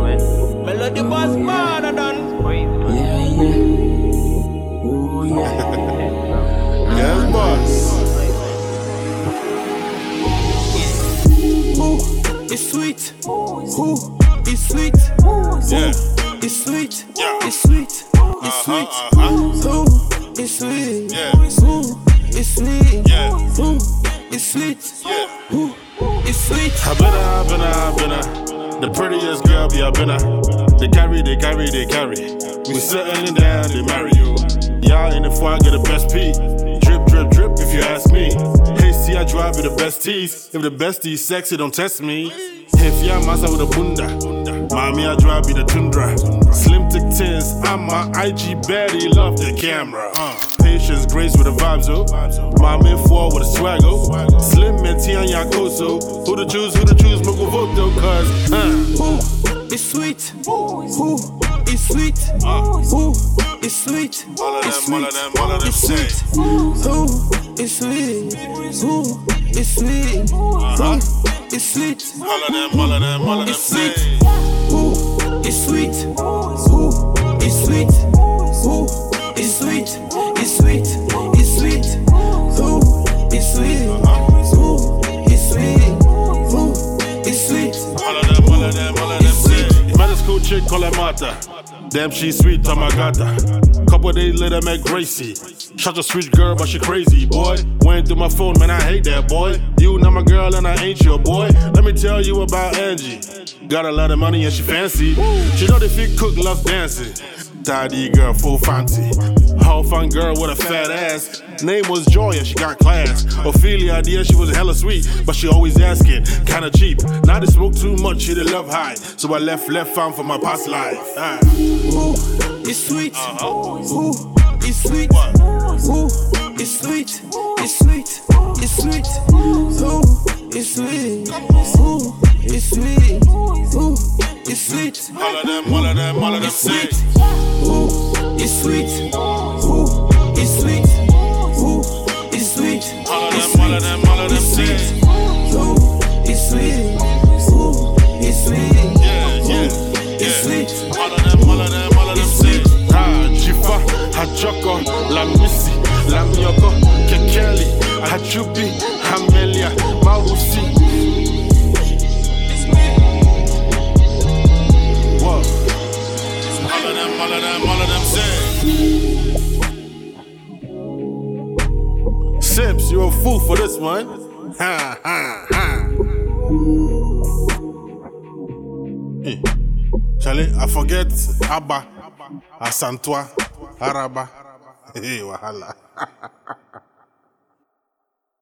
Melody boss man done. Yeah. Ooh, yeah. Yes, boss. Ooh, it's sweet. Ooh, it's sweet. Yeah. It's sweet. Yeah. It's sweet. It's sweet. Ooh, it's sweet. Yeah. Ooh, it's sweet. Yeah. Ooh, it's sweet. Yeah. Ooh, it's sweet. I been her. The prettiest girl, yeah, I been her. They carry. We settling down, they marry you. Y'all in the foyer get the best pee. Drip, if you ask me. Hey, see, I drive with the best tees. If the bestie sexy, don't test me. If y'all massa with a bunda, mommy, I drive with the Tundra. Slim thick tins, I'm my IG baddie, love the camera. Patience, grace with the vibes, oh. Mommy for with a swag, oh. Slim and Tianya Koso. Who to choose, Moko Voto, cause, Ooh, it's sweet. Ooh, it's sweet. Ooh, it's sweet. All of It's them, sweet. all of them It's say. sweet. Ooh, it's sweet. Ooh, it's sweet. Ooh, it's sweet. All of them It's say. sweet. Ooh, it's sweet. Ooh, it's sweet. Ooh, it's sweet. It's sweet. It's sweet. Ooh, it's sweet. Ooh, it's sweet. Ooh, it's sweet. All of them say. Met a school chick, call her Martha. Damn, she sweet, oh my god. Couple days later, met Gracie. Such a sweet girl, but she crazy, boy. Went through my phone, man, I hate that, boy. You not my girl and I ain't your boy. Let me tell you about Angie. Got a lot of money and she fancy. She know the fit cook, loves dancing. Tidy girl, full fancy. Whole fun girl with a fat ass. Name was Joy and she got class. Ophelia idea, she was hella sweet, but she always asking, kinda cheap. Now they smoke too much, she did love high. So I left farm for my past life. Ooh, it's sweet. Ooh, it's sweet. Ooh, it's sweet. It's sweet. It's sweet. Ooh, it's sweet. Ooh, it's sweet. Ooh, it's sweet. All of them It's say. sweet. Ooh, it's sweet. Ooh, it's sweet. Ooh, it's sweet. All of It's them sweet. say. Ooh, it's sweet. Ooh, it's sweet. Yeah. It's sweet. All of them say. Ha, Jifa, ha Joko, la Missy, la Miyoko, Kekeli, ha Jubi, ha Melia, Mausi. Whoa. All of them say. Sips, you're a fool for this one. Ha. Hey, Charlie, I forget Abba, Asantua, Araba. Hey, wahala.